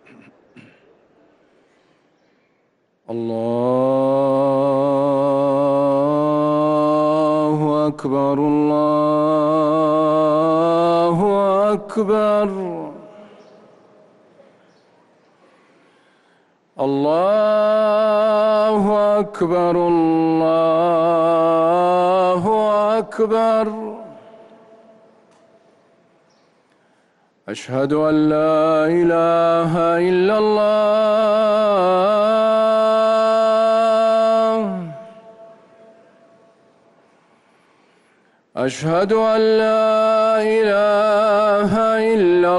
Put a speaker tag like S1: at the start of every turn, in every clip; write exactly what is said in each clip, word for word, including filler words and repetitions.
S1: الله أكبر الله أكبر الله أكبر الله أكبر. أشهد أن لا إله إلا الله. أشهد أن لا إله إلا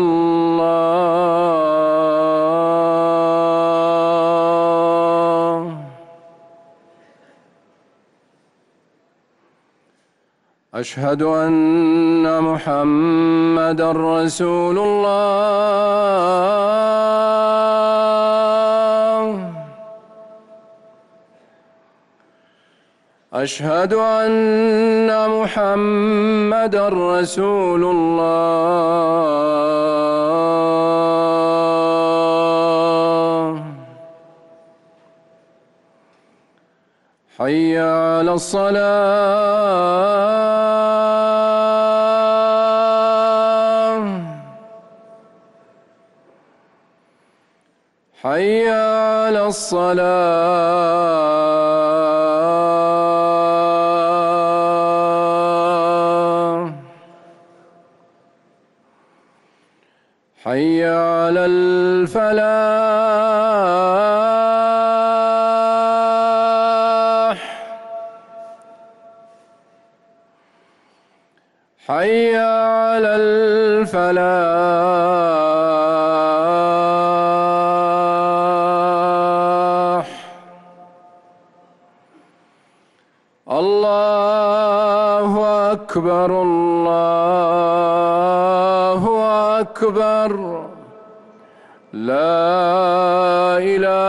S1: الله. أشهد أن محمدًا رسول الله. أشهد أن محمدًا رسول الله. حي على الصلاة. حي على الصلاة. حي على الفلاح. حي على الفلاح. الله أكبر الله أكبر. لا إله